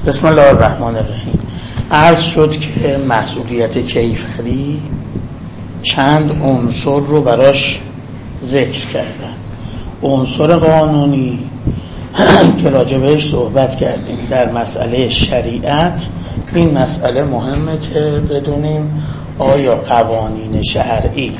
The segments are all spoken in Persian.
بسم الله الرحمن الرحیم. عرض شد که مسئولیت کیفری چند عنصر رو براش ذکر کردن. عنصر قانونی که راجع بهش صحبت کردیم در مسئله شریعت. این مسئله مهمه که بدونیم آیا قوانین شرعی،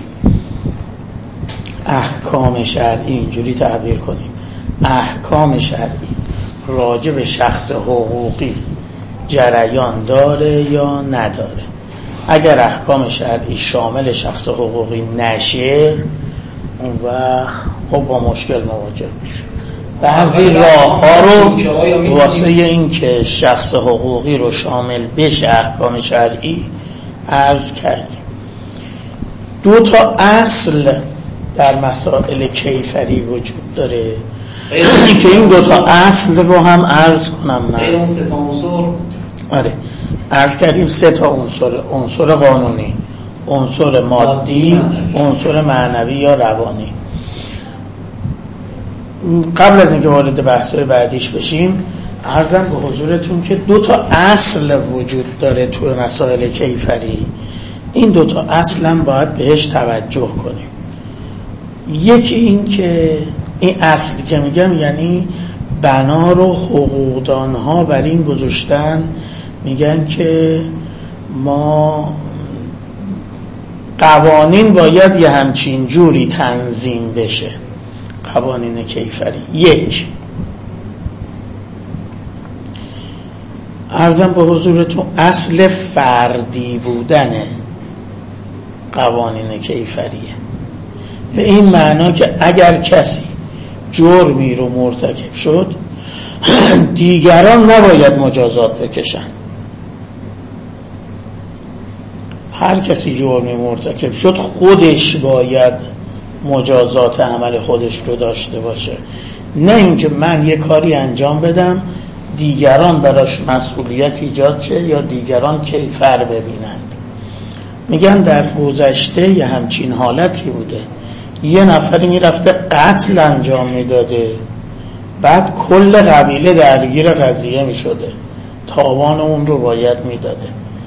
احکام شرعی، اینجوری تعبیر کنیم، احکام شرعی راجع به شخص حقوقی جریان داره یا نداره. اگر احکام شرعی شامل شخص حقوقی نشه، اون وقت خب با مشکل مواجه میشه. بعضی راه ها رو واسه این که شخص حقوقی رو شامل بشه احکام شرعی عرض کردیم. دو تا اصل در مسائل کیفری وجود داره که این دو تا اصل رو هم عرض کنم. من اون سه تا عنصر آره عرض کردیم. سه تا عنصر: عنصر قانونی، عنصر مادی، عنصر معنوی یا روانی. قبل از اینکه وارد بحث‌های بعدیش بشیم عرضم به حضورتون که دو تا اصل وجود داره تو مسائل کیفری. این دو تا اصل هم باید بهش توجه کنیم. یکی این که این اصل که میگم یعنی بنا رو حقوقدانها بر این گذاشتن، میگن که ما قوانین باید یه همچین جوری تنظیم بشه. قوانین کیفری یک، عرضم به حضورتون اصل فردی بودن قوانین کیفریه. به این معنا که اگر کسی جرمی رو مرتکب شد دیگران نباید مجازات بکشن. هر کسی جرمی مرتکب شد خودش باید مجازات عمل خودش رو داشته باشه، نه اینکه من یه کاری انجام بدم دیگران براش مسئولیت ایجاد شه یا دیگران کیفر ببینند. میگن در گذشته یه همچین حالتی بوده، یه نفری میرفته قتل انجام میداده، بعد کل قبیله درگیر قضیه میشده، تاوان اون رو باید میداده.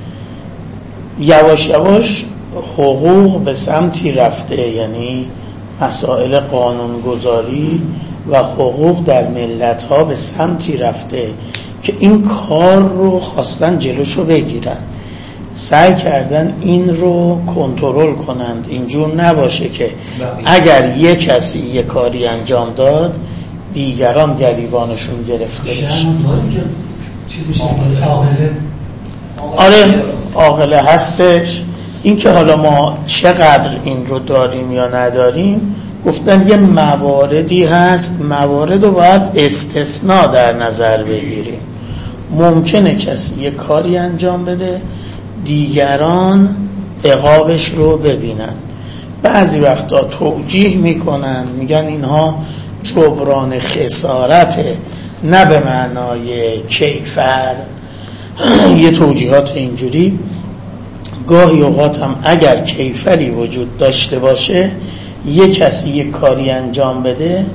یواش یواش حقوق به سمتی رفته، یعنی مسائل قانونگذاری و حقوق در ملت ها به سمتی رفته که این کار رو خواستن جلوشو بگیرن، سعی کردن این رو کنترل کنند. اینجور نباشه که اگر یک کسی یک کاری انجام داد دیگران گریبانشون گرفته بشه. آره عاقله هستش. این که حالا ما چقدر این رو داریم یا نداریم، گفتن یه مواردی هست، موارد رو باید استثناء در نظر بگیریم. ممکنه کسی یه کاری انجام بده دیگران عقابش رو ببینن. بعضی وقتا توجیه میکنن، میگن اینها جبران خسارته، نه به معنای کیفر. یه توجیهات اینجوری. گاهی اوقات هم اگر کیفری وجود داشته باشه، یه کسی یه کاری انجام بده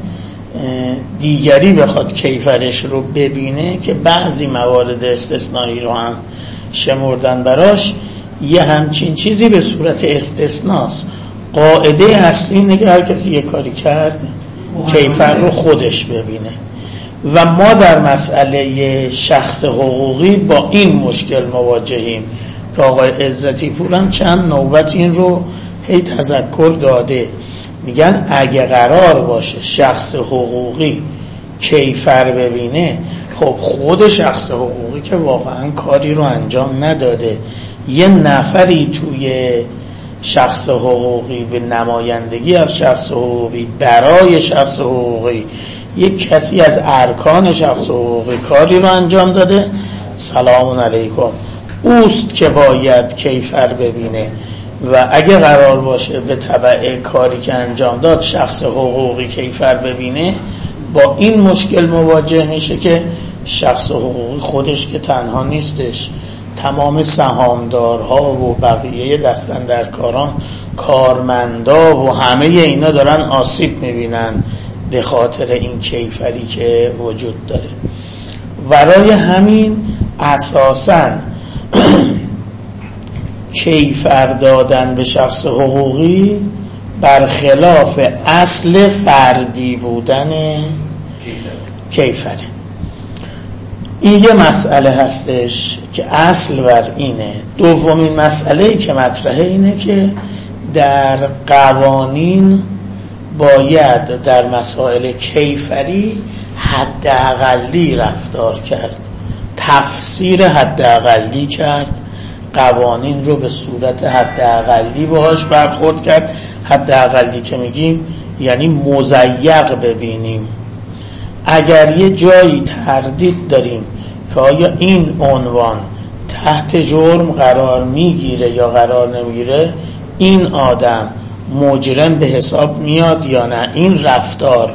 دیگری بخواد کیفرش رو ببینه، که بعضی موارد استثنایی رو هم شمردن براش، یه همچین چیزی به صورت استثناست. قاعده اصلی اینه که هر کسی یه کاری کرد کیفر رو خودش ببینه. و ما در مسئله شخص حقوقی با این مشکل مواجهیم که آقای عزتی پورم چند نوبت این رو هی تذکر داده. میگن اگه قرار باشه شخص حقوقی کیفر ببینه، خب خود شخص حقوقی که واقعا کاری رو انجام نداده، یه نفری توی شخص حقوقی به نمایندگی از شخص حقوقی برای شخص حقوقی یک کسی از ارکان شخص حقوقی کاری رو انجام داده، سلام علیکم، اوست که باید کیفر ببینه. و اگه قرار باشه به تبع کاری که انجام داد شخص حقوقی کیفر ببینه، با این مشکل مواجه میشه که شخص حقوقی خودش که تنها نیستش، تمام سهامدارها و بقیه دستاندرکاران، کارمندا و همه اینا دارن آسیب میبینن به خاطر این کیفری که وجود داره. برای همین اساساً کیفر دادن به شخص حقوقی برخلاف اصل فردی بودن کیفره. این یه مسئله هستش که اصل بر اینه. دومین مسئله‌ای که مطرحه اینه که در قوانین باید در مسائل کیفری حداقلی رفتار کرد، تفسیر حداقلی کرد، قوانین رو به صورت حداقلی باهاش برخورد کرد. حداقلی که میگیم یعنی مضیق ببینیم. اگر یه جایی تردید داریم که آیا این عنوان تحت جرم قرار میگیره یا قرار نمیگیره، این آدم مجرم به حساب میاد یا نه، این رفتار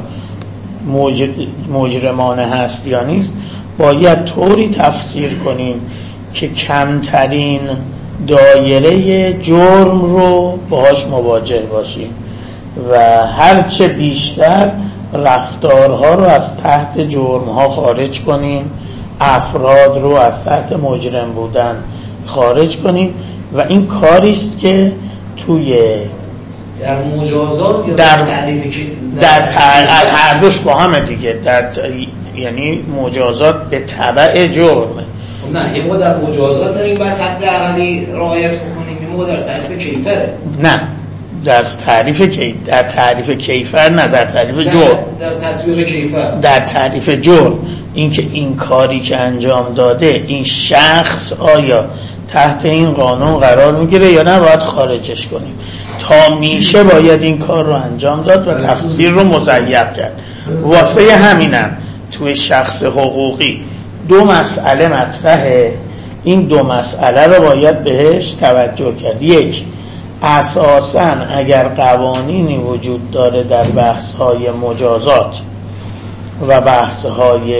مجرمانه هست یا نیست، باید طوری تفسیر کنیم که کمترین دایره جرم رو باهاش مواجه باشیم و هرچه بیشتر رفتارها رو از تحت جرمها خارج کنیم، افراد رو از تحت مجرم بودن خارج کنیم. و این کاریست که توی در مجازات یا در هر دوش با همه دیگه، یعنی مجازات به تبع جرمه. نه، یه موقع در مجازات داریم باید حد اقلی رعایت بکنیم، یه موقع در تعریف کیفره. نه، در تعریف کیفر نه، در تعریف جرم. در تطبیق کیفر، در تعریف جرم. اینکه این کاری که انجام داده این شخص آیا تحت این قانون قرار میگیره یا نه، باید خارجش کنیم. تا میشه باید این کار رو انجام داد و تفسیر رو مضیق کرد. واسه همینم توی شخص حقوقی دو مسئله مطرحه. این دو مسئله رو باید بهش توجه کرد. یک، اساساً اگر قوانینی وجود داره در بحث‌های مجازات و بحث‌های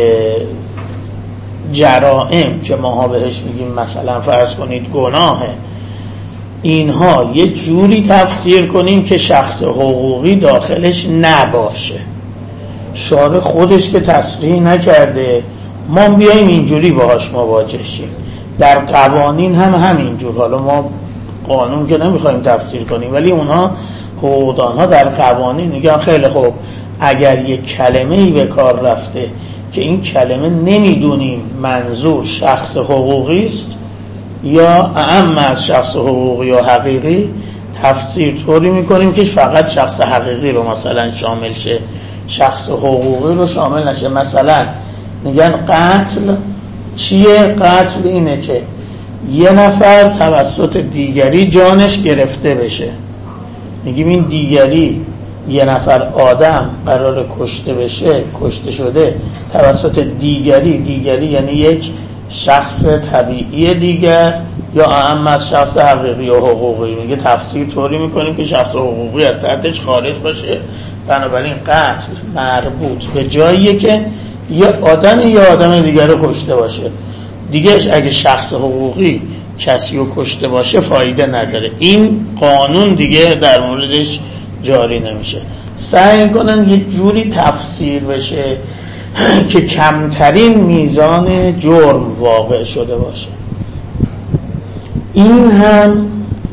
جرائم که ماها بهش میگیم مثلا فرض کنید گناهه، اینها یه جوری تفسیر کنیم که شخص حقوقی داخلش نباشه. شارع خودش که تصریح نکرده، ما بیاییم اینجوری باهاش مواجه شیم. در قوانین هم همینجور. حالا ما قانون که نمیخوایم تفسیر کنیم، ولی اونها حقوقدانها در قوانین میگن خیلی خوب، اگر یک کلمه‌ای به کار رفته که این کلمه نمیدونیم منظور شخص حقوقی است یا اعم از شخص حقوقی یا حقیقی، تفسیر طوری میکنیم که فقط شخص حقیقی رو مثلا شامل شه، شخص حقوقی رو شامل نشه. مثلا میگن قتل چیه؟ قتل اینه که یه نفر توسط دیگری جانش گرفته بشه. میگیم این دیگری، یه نفر آدم قرار کشته بشه، کشته شده توسط دیگری یعنی یک شخص طبیعی دیگر یا اعم از شخص حقیقی یا حقوقی. میگه تفسیر طوری میکنیم که شخص حقوقی از تحتش خارج باشه. بنابراین قتل مربوط به جاییه که یه آدم دیگر رو کشته باشه. دیگه اگه شخص حقوقی کسی رو کشته باشه فایده نداره، این قانون دیگه در موردش جاری نمیشه. سعی کنن یه جوری تفسیر بشه که کمترین میزان جرم واقع شده باشه. این هم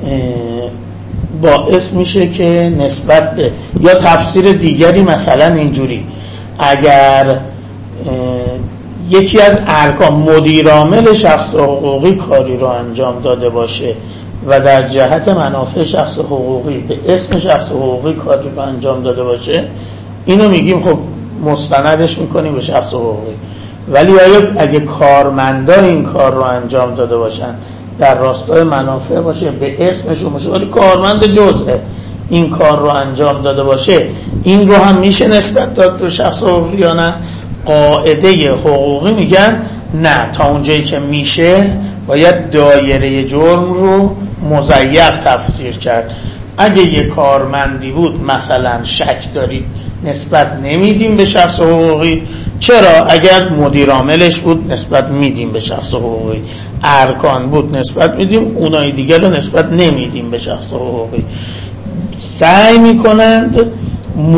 باعث میشه که نسبت به یا تفسیر دیگری، مثلا اینجوری، اگر یکی از ارکان مدیرعامل شخص حقوقی کاری رو انجام داده باشه و در جهت منافع شخص حقوقی به اسم شخص حقوقی کاری رو انجام داده باشه، اینو میگیم خب مستندش میکنیم به شخص حقوقی. ولی اگه کارمندا این کار رو انجام داده باشن در راستای منافع باشه، به اسمشون باشه، ولی کارمند جزء این کار رو انجام داده باشه، این رو هم میشه نسبت داد به شخص حقوقی یا نه؟ قاعده حقوقی میگن نه، تا اونجایی که میشه باید دایره جرم رو مضیق تفسیر کرد. اگه یه کارمندی بود مثلا شک دارید نسبت نمیدیم به شخص حقوقی. چرا؟ اگر مدیر عاملش بود نسبت میدیم به شخص حقوقی، ارکان بود نسبت میدیم، اونای دیگر رو نسبت نمیدیم به شخص حقوقی. سعی میکنند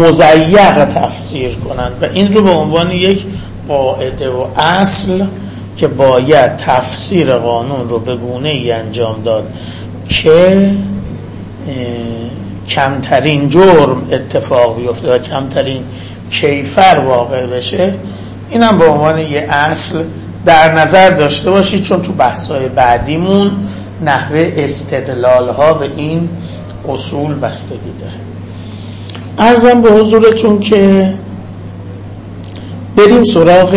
مضیق تفسیر کنند و این رو به عنوان یک قاعده و اصل که باید تفسیر قانون رو به گونه‌ای انجام داد که کمترین جرم اتفاق بیفته و کمترین کیفر واقع بشه. اینم به عنوان یه اصل در نظر داشته باشید، چون تو بحث‌های بعدیمون نحوه استدلال ها به این اصول بستگی داره. عرضم به حضورتون که بریم سراغ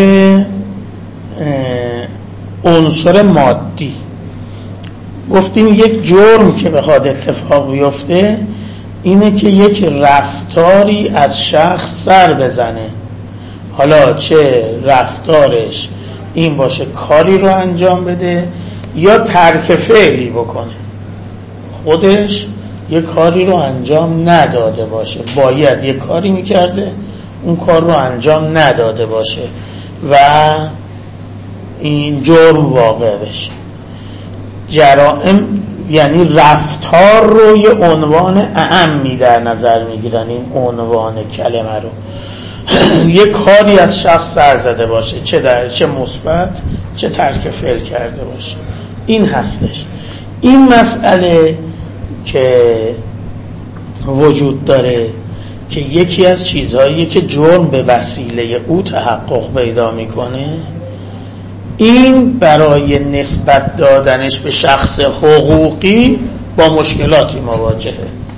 عنصر مادی. گفتیم یک جرم که بخواد اتفاق بیفته اینه که یک رفتاری از شخص سر بزنه، حالا چه رفتارش این باشه کاری رو انجام بده یا ترک فعلی بکنه، خودش یک کاری رو انجام نداده باشه، باید یک کاری میکرده اون کار رو انجام نداده باشه و این جرم واقع بشه. جرائم یعنی رفتار رو یه عنوان اعمی در نظر میگیرن، این عنوان کلمه رو یه کاری از شخص سر زده باشه، چه مثبت چه ترک فعل کرده باشه. این هستش. این مسئله که وجود داره که یکی از چیزهایی که جرم به وسیله او تحقق پیدا میکنه، این برای نسبت دادنش به شخص حقوقی با مشکلاتی مواجهه.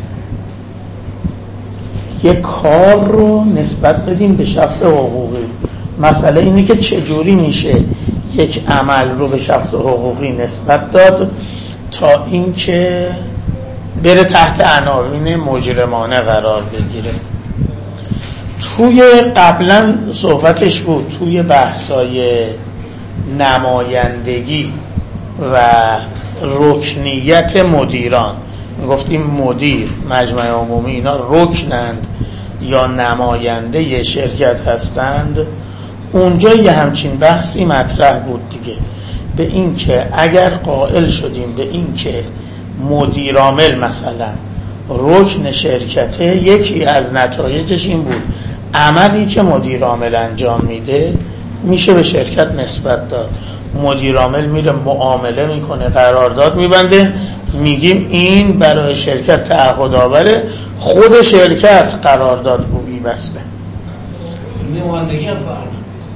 یک کار رو نسبت بدیم به شخص حقوقی، مسئله اینه که چجوری میشه یک عمل رو به شخص حقوقی نسبت داد تا اینکه بره تحت عناوین مجرمانه قرار بگیره. توی قبلا صحبتش بود توی بحثای نمایندگی و رکنیت مدیران، گفتیم مدیر، مجمع عمومی اینا رکنند یا نماینده شرکت هستند. اونجا یه همچین بحثی مطرح بود دیگه، به این که اگر قائل شدیم به این که مدیر عامل مثلا رکن شرکته، یکی از نتایجش این بود عملی که مدیر عامل انجام میده میشه به شرکت نسبت داد. مدیر عامل میره معامله میکنه، قرارداد میبنده، میگیم این برای شرکت تعهد آوره، خود شرکت قرارداد خوبی بسته. نمایندگی هم فرق.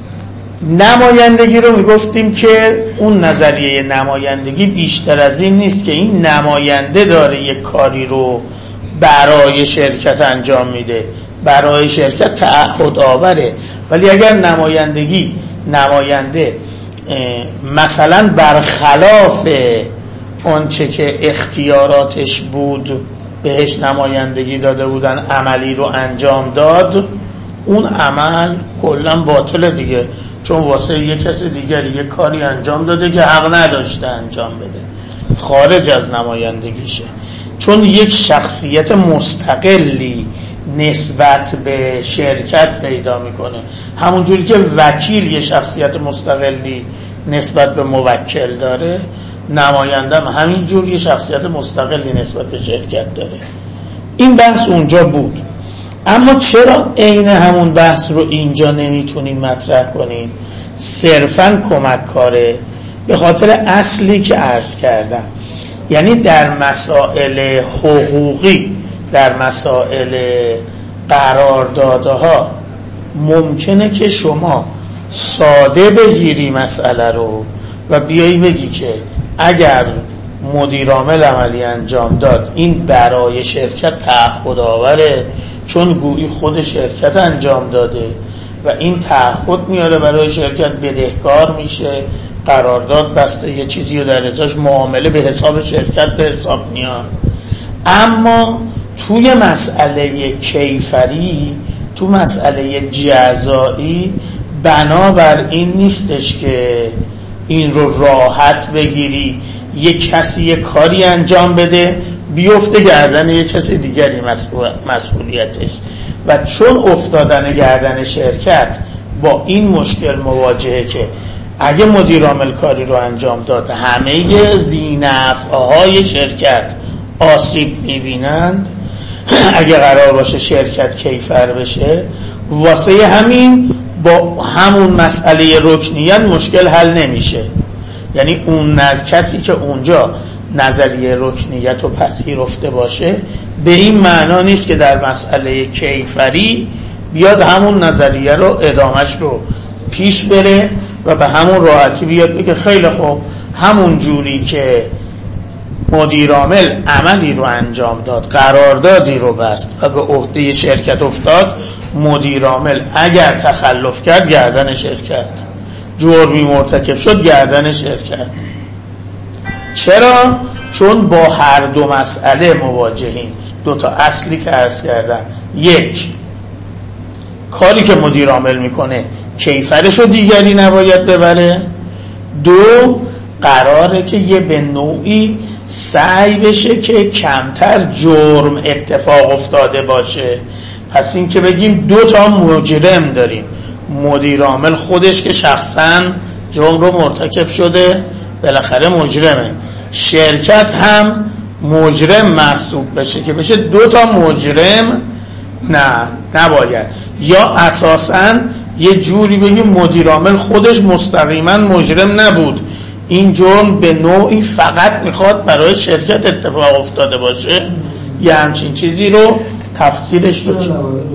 نمایندگی رو میگفتیم که اون نظریه نمایندگی بیشتر از این نیست که این نماینده داره یک کاری رو برای شرکت انجام میده، برای شرکت تعهد آوره، ولی اگر نماینده مثلا برخلاف آنچه که اختیاراتش بود بهش نمایندگی داده بودن عملی رو انجام داد، اون عمل کلا باطله دیگه، چون واسه یک کس دیگری یک کاری انجام داده که حق نداشته انجام بده، خارج از نمایندگیشه، چون یک شخصیت مستقلی نسبت به شرکت پیدا میکنه. همون جوری که وکیل یه شخصیت مستقلی نسبت به موکل داره، نماینده هم همین جور یه شخصیت مستقلی نسبت به شرکت داره. این بحث اونجا بود، اما چرا عین همون بحث رو اینجا نمیتونیم مطرح کنیم؟ صرفاً کمک کاره، به خاطر اصلی که عرض کردم. یعنی در مسائل حقوقی، در مسائل قراردادها ممکنه که شما ساده بگیری مسئله رو و بیایی بگی که اگر مدیر عامل عملی انجام داد این برای شرکت تعهد آوره، چون گویی خود شرکت انجام داده و این تعهد میاره برای شرکت، بدهکار میشه، قرارداد بسته، یه چیزی رو در ازاش معامله به حساب شرکت به حساب میاد. اما توی مسئله کیفری، تو مسئله جزایی، بنابر این نیستش که این رو راحت بگیری یک کسی یک کاری انجام بده بیفته گردن یک کسی دیگری مسئولیتش، و چون افتادن گردن شرکت با این مشکل مواجهه که اگه مدیر عامل کاری رو انجام داد همه ذینفعهای شرکت آسیب میبینند، اگه قرار باشه شرکت کیفر بشه، واسه همین با همون مسئله رکنیت مشکل حل نمیشه. یعنی اون کسی که اونجا نظریه رکنیت رو پذیرفته باشه به این معنا نیست که در مسئله کیفری بیاد همون نظریه رو ادامش رو پیش بره و به همون راحتی بیاد بگه خیلی خوب همون جوری که مدیرعامل عملی رو انجام داد، قراردادی رو بست و به عهده شرکت افتاد، مدیرعامل اگر تخلف کرد گردن شرکت، جرمی مرتکب شد گردن شرکت. چرا؟ چون با هر دو مسئله مواجهیم. دو تا اصلی که عرض کردم، یک، کاری که مدیرعامل میکنه کیفرش رو دیگری نباید ببره. دو، قراره که یه به نوعی سعی بشه که کمتر جرم اتفاق افتاده باشه. پس این که بگیم دو تا مجرم داریم، مدیرعامل خودش که شخصا جرم رو مرتکب شده بالاخره مجرمه، شرکت هم مجرم محسوب بشه که بشه دو تا مجرم. نه، نباید. یا اساساً یه جوری بگیم مدیرعامل خودش مستقیما مجرم نبود، این جرم به نوعی فقط میخواد برای شرکت اتفاق افتاده باشه، یه همچین چیزی رو تفسیرش رو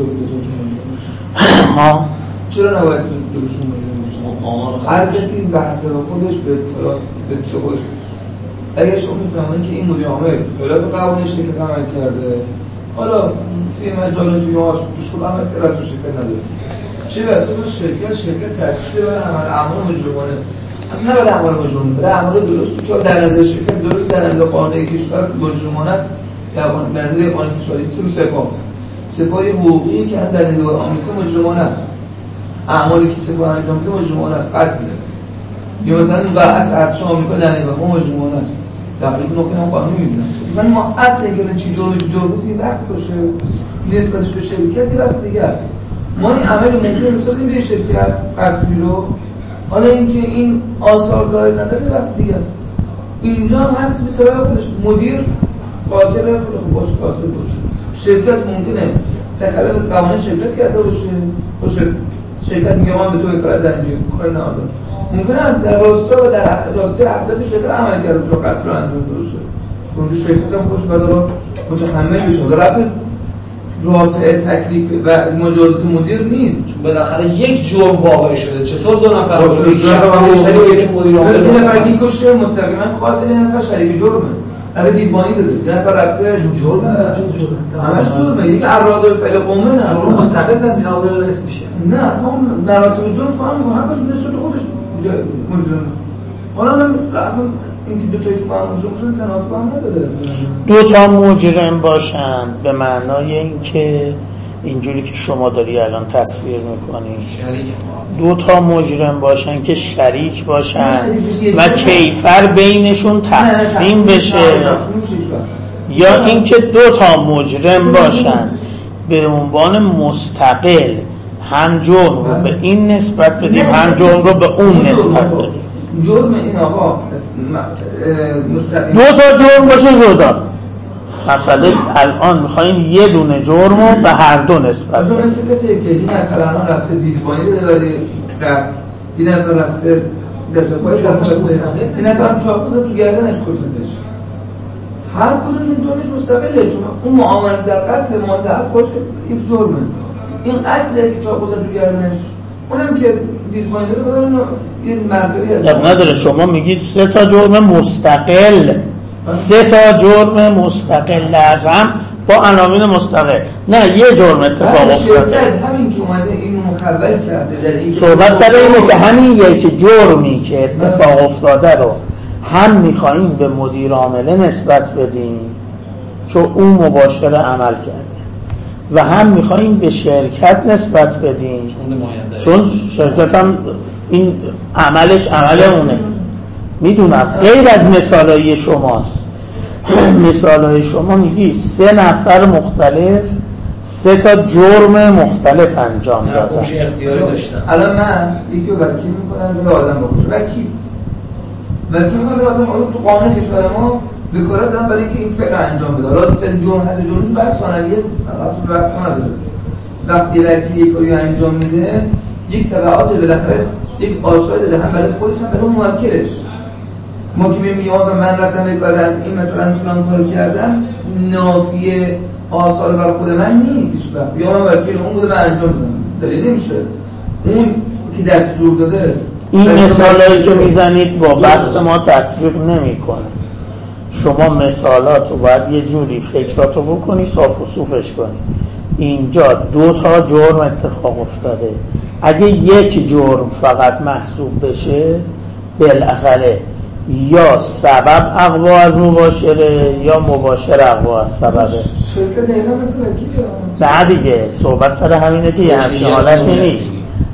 چرا نباید دوشون باشه؟ هر کسی به حسب خودش به خودش. اگر شما میفهمید که این مدیرعامل خلاف قوانین شرکت عمل کرده، حالا فی مجال توی آسودش خود عمل کرده تو شرکت نداره، چه به اساس شرکت تأسیس برای اعمال مجرمانه، اصلا نه برای اعمال مجرمانه، برای اعمال درستی که در نظر شرکت درست، در نظر قانون کشور مجرمانه است، در نظر قانون کشوری مثل سپاه حقوقی که در نظر آمریکا مجرمانه است، اعمالی که سپاه انجام میده مجرمانه است، قتل. یا مثلا برعکس ارتش آمریکا در نگاه ما مجرمانه است، دقیق نقطه هم قانونی میبینم. مثلا ما اصل اینکه چی جرمی این بحث باشه نسبتش به شرکتی بس دیگه است. ما این عمل ممکن نسبت به شرکت قصدی رو، حالا اینکه این آثار داره نداره بس دیگه است. اینجا هم همین به طور خودش مدیر قاتل خود باشه، قاتل باشه، شرکت ممکنه تخلف از قوانین شرکت کرده باشه، شرکت میگه من به تو وکالت در اینجا کار ندارم، ممکنه در راستا و در راستای اهداف شرکت عمل کرده تو قتل رو انجام داده باشه، اونجا شرکت هم خودش باید متحمل بشه. رفع رافع تکلیف و مجازات مدیر نیست، چون بالاخره یک جرم واقع شده. چطور دو نفر یک شخص شریک مدیر عامل یه نفر این کشته مستقیما قاتل، یه نفر شریک جرمه، اگه دیوانی داده، یه نفر رفته جرمه، همش جرمه، یک اراده فعل قومه نه، اصلا مستقل نمیتونه اسم میشه. نه اصلا مراتب جرم فهم میکنه، هر کسی نسبت خودش مجرم. حالا اصلا این که دو تایشون با هم مجرم باشن تنافر هم نداره. دو تا مجرم باشن به معنای این که اینجوری که شما داری الان تصویر میکنی، دو تا مجرم باشن که شریک باشن و کیفر بینشون تقسیم بشه، یا اینکه دو تا مجرم باشن به عنوان مستقل هم جرم رو به این نسبت بدیم هم جرم رو به اون نسبت بدیم. جرم این آقا مستقل دو تا جرم باشه جدا. مثلا الان میخواییم یه دونه جرم رو به هر دو نسبت بدیم. مثل کسی که این نفر الان رفته دیدبانی داده ولی قتل، این نفر رفته دست پای چاقو بسته، این نفر چاقو زد تو گردنش کشتش. هر کدومشون جرمش مستقله، چون اون معامله در قتل مادر خودش یک جرمه، این قتله که چاقو زد تو گردنش، اونم که دیدبانی داره بدون یه مرتبه هست. نداره. شما میگید سه تا جرم مستقل، سه تا جرم مستقل لازم با عناوین مستقل، نه یه جرم اتفاق افتاده. همین که اومده اینو مخول کرده در این صحبت سر اینه که همین یکی جرمی که اتفاق افتاده رو هم میخواییم به مدیر عامله نسبت بدیم چون اون مباشر عمل کرده، و هم میخواییم به شرکت نسبت بدیم چون شرکت هم این عملش عمل اونه. میدونم غیر از مثالای شماست، مثالای شما میگی سه نفر مختلف سه تا جرم مختلف انجام دادن. اختیاری داشتن. الان من یکی رو وکیل میکنم به آدم بکشه، وکیل میکنم به آدم تو قانون کشور ما وکالت دارم برای اینکه این فعل انجام بده. حالا فعل جرم هست، جرم بر ثانویت سیستم تو بحث نداره. وقتی وکیل یک کاری انجام میده یک تبعات بالاخره یک آثاری داره، هم برای خودش هم برای موکلش. ما که میگیم من رفتم یک کار از این مثلا فلان کارو کردم، نافیه آثار برای خود من نیست هیچ وقت. یا من وکیل اون بوده من انجام دادم، دلیل نمیشه اون که دستور داده. این مثالایی که میزنید با بحث ما تطبیق نمیکنه. شما مثالات رو باید یه جوری فکراتو بکنی، صاف و صوفش کنی. اینجا 2 تا جرم اتفاق افتاده، اگه یک جرم فقط محسوب بشه بالاخره یا سبب اقوا از مباشره یا مباشر اقوا از سببه. شرکت دقیقا مثل وکیل نه دیگه، صحبت سر همینه که یه همچین حالتی نیست.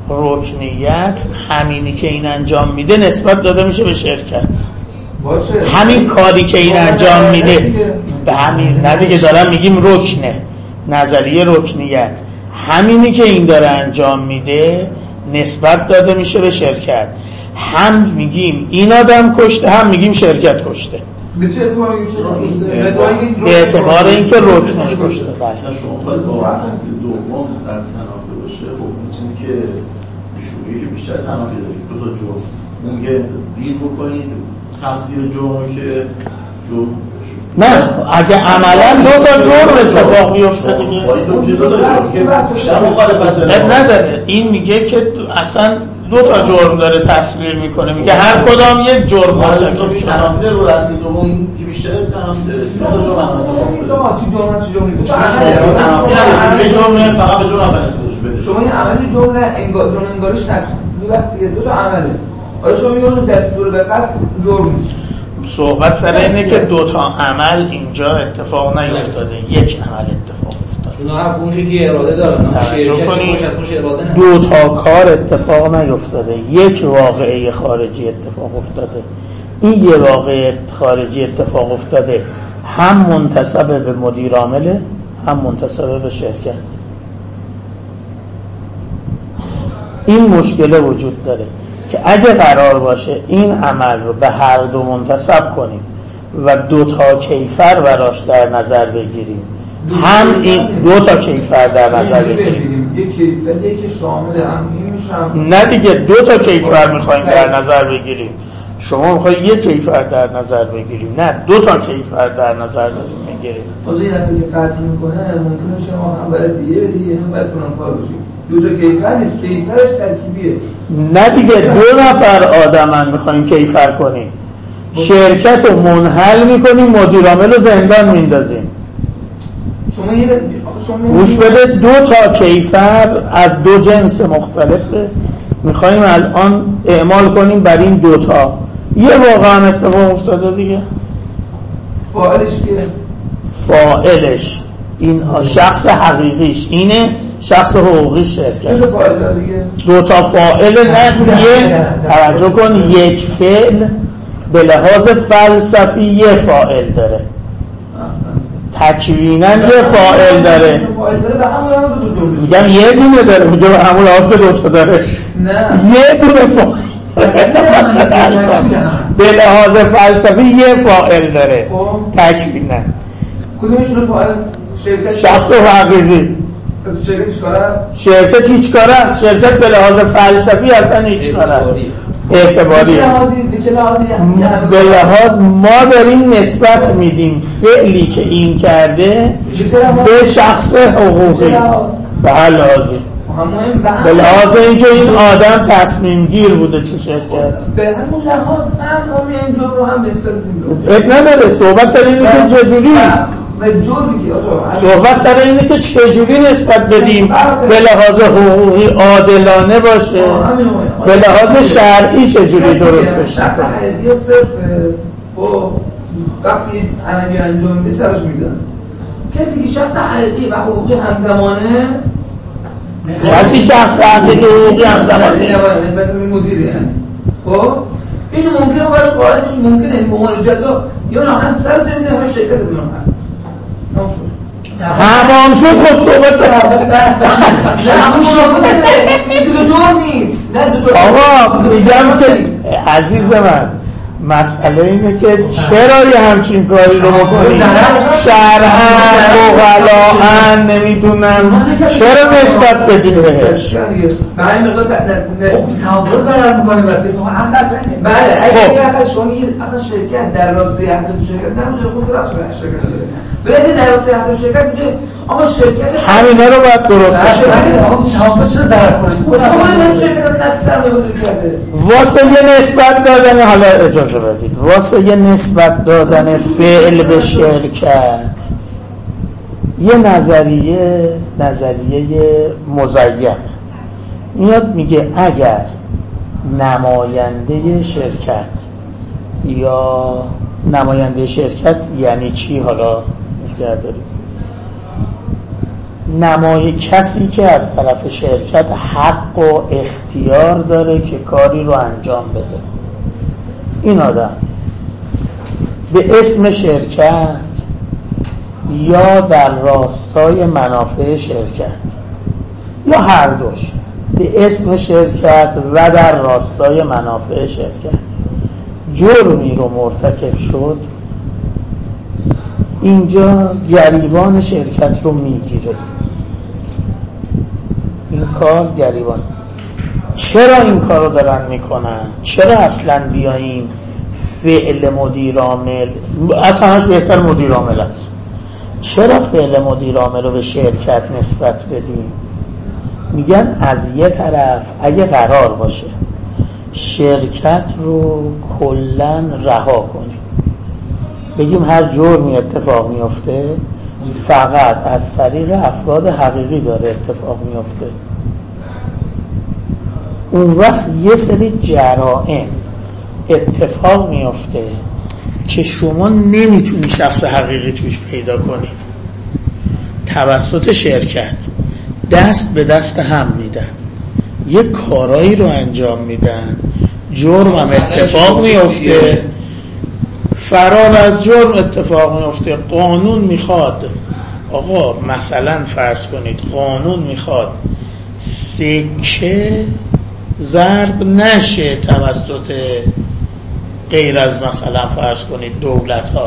رکنیت همینی که این انجام میده نسبت داده میشه به شرکت. باشه. همین کاری که این انجام میده به همین، نه دیگه دارم میگیم رکنه، نظریه رکنیت، همینی که این داره انجام میده نسبت داده میشه به شرکت. هم میگیم این آدم کشته، هم میگیم شرکت کشته. به چه اعتبار میگیم؟ به اعتبار اینکه رکنش کشته. بله. شما باید با بحث دوم در تنافی باشه. خب اون چیزی که شوری که بیشتر تنافی دارید 2 تا جرم، اون که زیر بکنید تفسیر جرمی که جرم نه، اگه عملا 2 تا جرم اتفاق بیفته دیگه باید 2 تا جرم که بیشتر مخالفت داره. نداره. این میگه که اصلا 2 تا جرم داره تصویر میکنه، میگه هر کدام یک جرم مرتکب میشه. تنافی داره رو رسید دوم که بیشتر تنافی داره. 2 تا جرم نیست. چی جرم هست چی جرم نیست. تنافی نداره. جرم فقط به 2 نفر بده. شما این عملی جرم انگارش نکنید. میبست دیگه 2 تا عمله. حالا شما میگید دستور به قتل جرم نیست. صحبت سر اینه که 2 تا عمل اینجا اتفاق نیفتاده، یک عمل اتفاق افتاده. چون هر اونی که اراده داره، شرکت خوش از خوش اراده نه. 2 تا کار اتفاق نیفتاده، یک واقعه خارجی اتفاق افتاده. این یه واقعه خارجی اتفاق افتاده هم منتسب به مدیر عامله، هم منتسب به شرکت. این مشکل وجود داره که اگه قرار باشه این عمل رو به هر دو منتسب کنیم و 2 تا کیفر براش در نظر بگیریم، هم این 2 تا کیفر در نظر بگیریم، یک کیفری که شامل هم این میشم، نه دیگه 2 تا کیفر میخوایم در نظر بگیریم. شما میخواید یک کیفر در نظر بگیریم، نه 2 تا کیفر در نظر داریم میگیریم. از این نفر که قطع میکنه ممکنه شما هم برای دیگه هم برای فلان کار باشید. 2 تا کیفر نیست، کیفرش ترکیبیه. نه دیگه 2 نفر آدمن میخوایم کیفر کنیم، شرکت رو منحل میکنیم، مدیر عامل رو زندان میندازیم. شما گوش بده، 2 تا کیفر از 2 جنس مختلفه، میخوایم الان اعمال کنیم بر این 2 تا. یه واقعا اتفاق افتاده دیگه. فاعلش کیه؟ فاعلش این شخص حقیقیش اینه، شخص حقوقی شرکت. 2 تا فاعل دیگه. 2 تا فاعل نه دیگه. توجه کن، یک فعل به لحاظ فلسفی یه فاعل داره، تکویناً یه فاعل داره. میگم یه دونه داره، میگم همون لحاظ 2 تا داره. نه یه دونه فاعل به لحاظ فلسفی یه فاعل داره تکویناً. کدومشون فاعل؟ شرکت شخص حقیقی. پس شرکت چیکاره است؟ شرکت هیچ کاره است. شرکت به لحاظ فلسفی اصلا هیچ کاره است، اعتباری. به لحاظ ما داریم نسبت میدیم فعلی که این کرده به شخص حقوقی به هر لحاظی. به لحاظ اینکه این آدم تصمیم گیر بوده تو شرکت، به همون لحاظ هم این جرم رو هم نسبت میدیم. نداره. صحبت سر اینه که چجوری و جرمی که صحبت سر اینه که چجوری نسبت بدیم به لحاظ حقوقی عادلانه باشه، به لحاظ شرعی چجوری درست بشه. شخص حقیقی صرف وقتی عملی انجام میده سرش میزنه. کسی که شخص حقیقی و حقوقی همزمانه، کسی شخص حقیقی حقوقی همزمانه نسبت به مدیره، خب اینو ممکنه باش قائل بشی، ممکنه این مهار جزا یا نه هم سرت میزنه هم شرکت بدون همام شد. خود صحبت نه همون شد دیگه جور نیست. آقا میگم که عزیز من مسئله اینه که چرا یه همچین کاری رو بکنی؟ شرعاً اغلاً نمیدونم چرا نسبت بدیم بهش؟ برای مقدار تعامل ضرر میکنه واسه شما هم اصلا بله اگه اصلا شما اصلا شرکت در راستای اهداف شرکت نمیدونه خود رفت شرکت داره ولی در راستای اهداف شرکت میگه آقا شرکت همینا رو باید درستش کنید. تعامل چرا ضرر کنید؟ خود من شرکت خرید سرمایه‌گذاری کرده واسه یه نسبت دادن، حالا اجازه بدید، واسه یه نسبت دادن فعل به شرکت یه نظریه مزیق میاد میگه اگر نماینده شرکت یعنی چی؟ حالا نگه داریم کسی که از طرف شرکت حق و اختیار داره که کاری رو انجام بده، این آدم به اسم شرکت یا در راستای منافع شرکت یا هر دوش، به اسم شرکت و در راستای منافع شرکت جرمی رو مرتکب شد، اینجا گریبان شرکت رو میگیره. این کار گریبان. چرا این کار رو دارن میکنن؟ چرا اصلا بیاییم فعل مدیر عامل، اصلا همش بهتر مدیر عامل است، چرا فعل مدیر عامل رو به شرکت نسبت بدیم؟ میگن از یه طرف اگه قرار باشه شرکت رو کلن رها کنیم، بگیم هر جرمی اتفاق میفته فقط از طریق افراد حقیقی داره اتفاق میفته، اون وقت یه سری جرائم اتفاق میفته که شما نمیتونی شخص حقیقی توش پیدا کنی، توسط شرکت دست به دست هم میدن، یه کارایی رو انجام میدن، جرم هم اتفاق میفته، فرار از جرم اتفاق میفته. قانون میخواد، آقا مثلا فرض کنید قانون میخواد سکه ضرب نشه توسط غیر از مثلا فرض کنید دولت ها،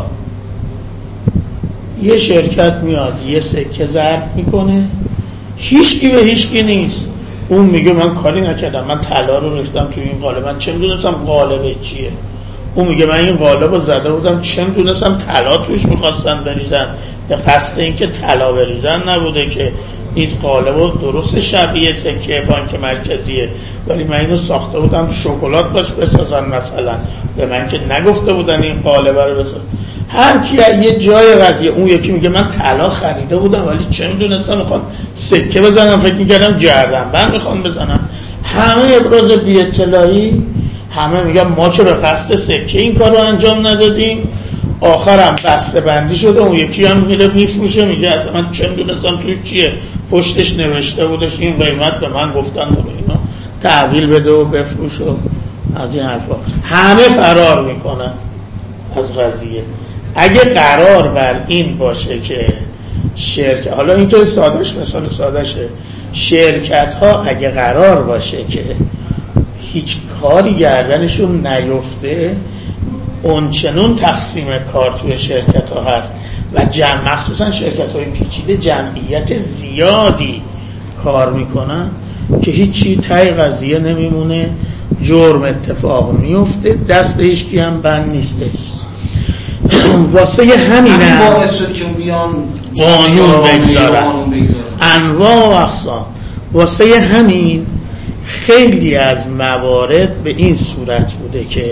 یه شرکت میاد یه سکه ضرب میکنه، هیچکی به هیچکی نیست، اون میگه من کاری نکردم، من طلا رو ریختم تو این قالب، من چه میدونستم قالب چیه، اون میگه من این قالب رو زده بودم چه میدونستم طلا توش میخواستن بریزن، به قصد اینکه طلا بریزن نبوده که این قالب رو درست شبیه سکه بانک مرکزیه، ولی من اینو ساخته بودم شکلات باش بسازن، مثلا به من که نگفته بودن این قالب رو بسازن. هر کی یه جای قضیه، اون یکی میگه من طلا خریده بودم ولی چه میدونستم میخوان سکه بزنم، فکر میکردم گردنبند میخوان بزنن، همه ابراز بی اطلاعی، همه میگن ما که به قصد سکه این کار رو انجام ندادیم، آخرم بسته بندی شده، اون یکی هم میره میفروشه میگه اصلا من چه میدونستم توی چیه، پشتش نوشته بودش این قیمت به من گفتن رو اینا تحویل بده و بفروش و از این حرفا. همه فرار میکنن از قضیه. اگه قرار بر این باشه که شرکت، حالا اینطور سادهش مثال سادهشه، شرکت ها اگه قرار باشه که هیچ کاری گردنشون نیفته، اونچنون تقسیم کار توی شرکت ها هست و مخصوصا شرکت های پیچیده جمعیت زیادی کار میکنن که هیچی تای قضیه نمیمونه، جرم اتفاق میفته، دست هیچکی هم بند نیستش. واسه همینه باعث شد که بیان قانون بگذارن انواع و اقسام. واسه همین خیلی از موارد به این صورت بوده که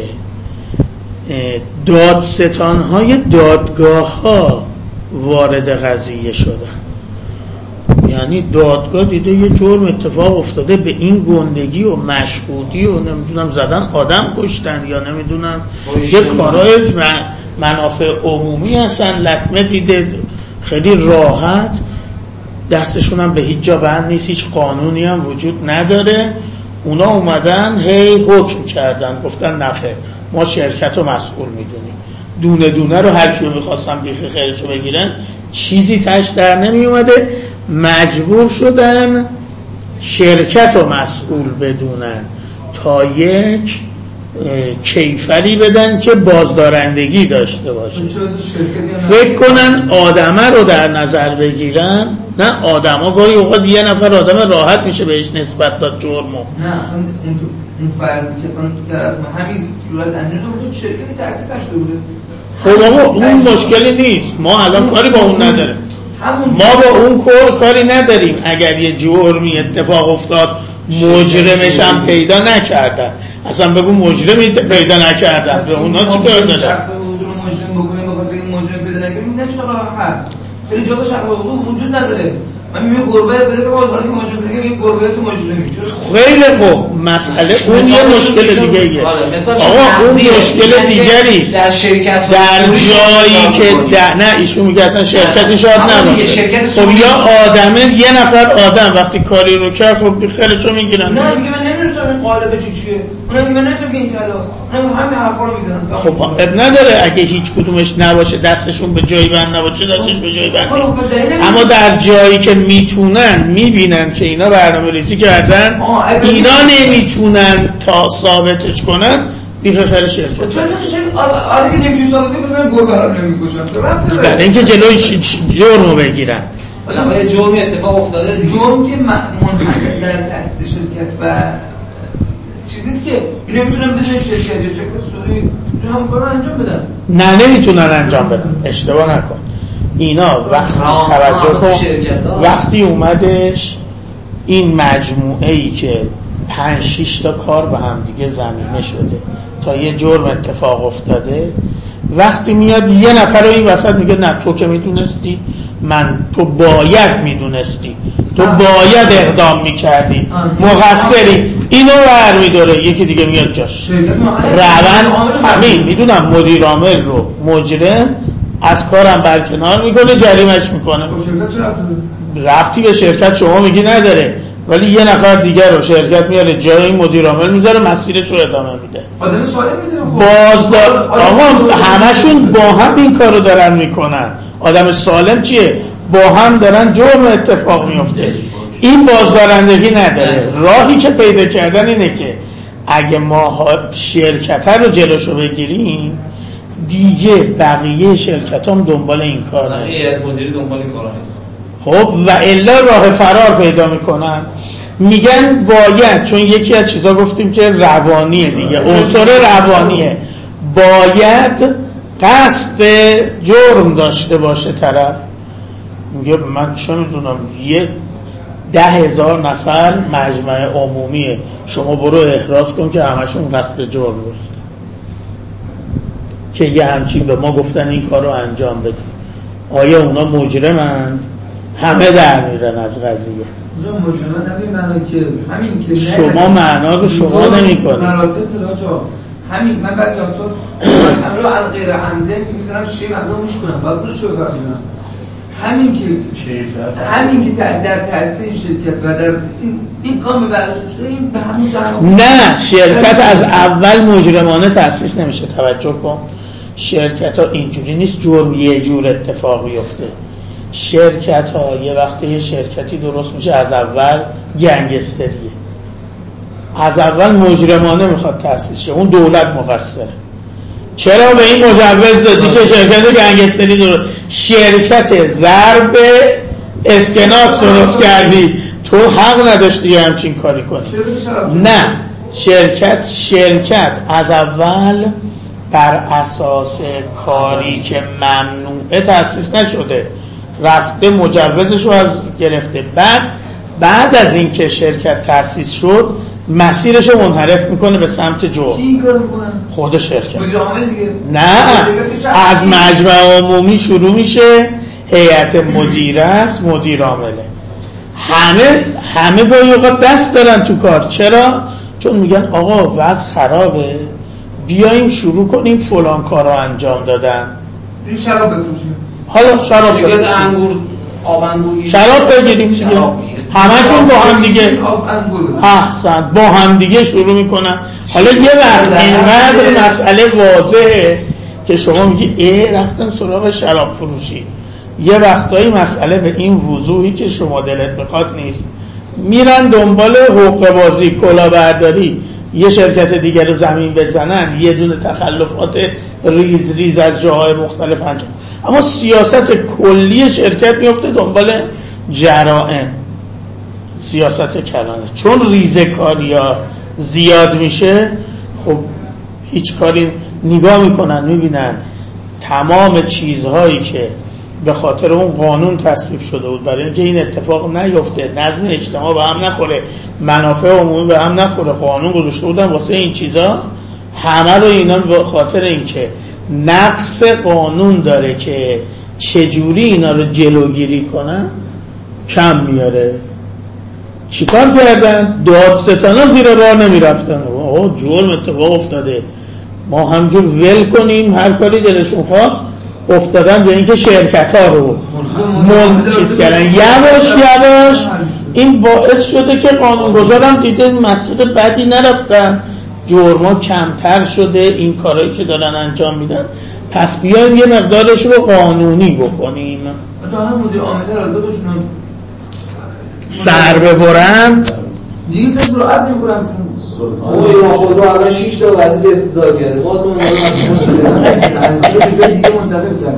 دادستان‌های دادگاه ها وارد قضیه شدن، یعنی دادگاه دیده یه جرم اتفاق افتاده به این گندگی و مشهودی و نمیدونم زدن آدم کشتن یا نمیدونم یه کارهای منافع عمومی هستن، لطمه دیده خیلی راحت، دستشون هم به هیچ جا بند نیست، هیچ قانونی هم وجود نداره، اونا اومدن هی حکم کردن، گفتن نخیر ما شرکت رو مسئول میدونیم، دونه دونه رو هر کیو میخواستن بیخی خیرشو بگیرن، چیزی تش در نمی اومده، مجبور شدن شرکت رو مسئول بدونن تا یک کیفری بدن که بازدارندگی داشته باشه. فکر کنن آدمه رو در نظر بگیرن. نه، آدما گاهی اوقات یه نفر آدم راحت میشه بهش نسبت داد جرمو. نه اصلا اون فرضی که اصلا طرف همین صورت انجام بود شرکتی تأسیس نشده بوده. خب آقا اون مشکلی نیست، ما الان کاری با اون نداریم. ما با اون کاری نداریم. اگر یه جرمی اتفاق افتاد مجرمش هم پیدا نکردن، اصلا بگو مجرمی پیدا نکردن، به اونا چی کار داره؟ شخص مجرم بکنیم بخاطر این مجرم پیدا نکنیم نه، چون راحت خیلی جزء شخص وجود نداره. من میگم گربه بده که باز وقتی مجرم بده این گربه تو مجرمی. خیلی خوب، مسئله اون یه مشکل دیگه ایه. آقا اون مشکل دیگری است. در شرکت در جایی که نه ایشون میگه اصلا شرکتی شاید نباشه. خب یا آدمه، یه نفر آدم وقتی کاری رو کرد خب خیلیشو میگیرن. نه میگه من نمیدونستم این قالب چیه. اونم میگه من نمیدونستم که این طلاست. اونم همین حرفا رو میزنن. خب اب نداره اگه هیچ کدومش نباشه، دستشون به جای بند نباشه، دستش به جای بند. اما در جایی که میتونن میبینن که اینا برنامه‌ریزی کردن، اینا نمیتونن تا ثابتش کنن، بیخ خیر شرکت. چون آره که نمیتونن ثابت کنن گربه رو نمیکشن. برای اینکه جلوی جرمو بگیرن. بالاخره جرمی اتفاق افتاده دیگه. جرم که منحصر در تأسیس شرکت و چیزی است که اینا میتونن بدن شرکت یا شرکت سوری تو هم کارو انجام بدن. نه نمیتونن انجام بدن. اشتباه نکن. اینا وقتی توجه کن، وقتی اومدش این مجموعه ای که 5-6 تا کار به هم دیگه ضمیمه شده تا یه جرم اتفاق افتاده، وقتی میاد یه نفر رو این وسط میگه نه تو که میدونستی، تو باید میدونستی، تو باید اقدام میکردی، مقصری، اینو برمیداره، یکی دیگه میاد جاش. روند همین میدونم مدیر عامل رو مجرم از کارم برکنار میکنه، جریمش میکنه. ربطی به شرکت شما میگی نداره، ولی یه نفر دیگر رو شرکت میاره جای این مدیر عامل میذاره، مسیرش رو ادامه میده. آدم سوال میذاره بازدار آقا همشون با هم این کارو دارن میکنن. آدم سالم چیه؟ با هم دارن جرم اتفاق میفته. این بازدارندگی نداره. راهی که پیدا کردن اینه که اگه ما شرکت رو جلوشو بگیریم، دیگه بقیه شرکت هم دنبال این کار نه. بقیه مدیری دنبال این کار نیست. خب و الا راه فرار پیدا میکنن. میگن باید، چون یکی از چیزا گفتیم که روانیه دیگه، عنصر روانیه، باید قصد جرم داشته باشه طرف. میگه من چه میدونم 10,000 نفر مجمع عمومیه، شما برو احراز کن که همشون قصد جرم داشته، که یه همچین به ما گفتن این کار رو انجام بدیم. آیا اونا مجرمند؟ همه در میرن از قضیه. مجرمند همین معنا که همین که شما معنا رو شما نمی کنید. مراتب تراجع همین. من بعضی وقتا امر عن غیر عمده میذارم شی مردم میش کنم بعد پولشو ببرم. همین که در تأسیس شرکت و در این کام برداشت شده، این به همون زمان نه، شرکت از اول مجرمانه تأسیس نمیشه. توجه کن، شرکت ها اینجوری نیست جرم یه جور اتفاق بیفته. شرکت ها یه وقتی یه شرکتی درست میشه از اول گنگستریه، از اول مجرمانه میخواد تأسیس شه، اون دولت مقصره. چرا به این مجوز دادی که شرکت گنگستری درست؟ شرکت ضرب اسکناس درست کردی، تو حق نداشتی یه همچین کاری کنی. نه، شرکت از اول بر اساس کاری که ممنوعه تأسیس نشده، رفته مجوزشو از گرفته. بعد از این که شرکت تأسیس شد مسیرشو منحرف میکنه به سمت جرم. کی این کارو میکنه؟ خود شرکت. مدیر عامل دیگه؟ نه، از مجمع عمومی شروع میشه، هیئت مدیره است، مدیر عامله، همه با اوقات دست دارن تو کار. چرا؟ چون میگن آقا وضع خرابه، بیاییم شروع کنیم فلان کارو انجام دادن. این شراب بفروشیم. حالا شراب بفروشیم، انگور، آب انگور، شراب بگیریم دیگه. همشون با هم دیگه احسن با هم دیگه شروع میکنن. حالا یه وقت اینقدر مسئله واضحه که شما میگی رفتن سراغ شراب فروشی. یه وقتایی مسئله به این وضوحی که شما دلت بخواد نیست، میرن دنبال حقوق بازی، کلاهبرداری. یه شرکت دیگر رو زمین بزنن، یه دونه تخلفات ریز ریز از جاهای مختلف انجام. اما سیاست کلی شرکت میفته دنبال جرائم، سیاست کلانه. چون ریزکاری ها زیاد میشه، خب هیچ کاری نگاه میکنن میبینن تمام چیزهایی که به خاطر اون قانون تصویب شده بود برای اینکه این اتفاق نیفته، نظم اجتماع به هم نخوره، منافع عمومی به هم نخوره، قانون گذاشته بودن واسه این چیزا، همه رو اینا به خاطر اینکه نقص قانون داره که چجوری اینا رو جلوگیری کنن کم میاره. چیکار کردن؟ دادستانا زیر راه نمیرفتن. جرم اتفاق افتاده، ما همجور ول کنیم، هر کاری دلشون خواست. افتادن به اینکه شرکت ها رو چیز کردن. یواش این باعث شده که قانونگذارم دیده مسئول بدی نرفتن، جرما کمتر شده، این کارهایی که دارن انجام میدن، پس بیایم یه مقدارش رو قانونی بکنیم. تا هم مدیر عامله را داداشون سر ببرن دیگه کسی رو عد نمی‌کنم ما خود رو الان 6 تا وزیر استثنا کرده، خودتون رو دیگه منتقل کرد.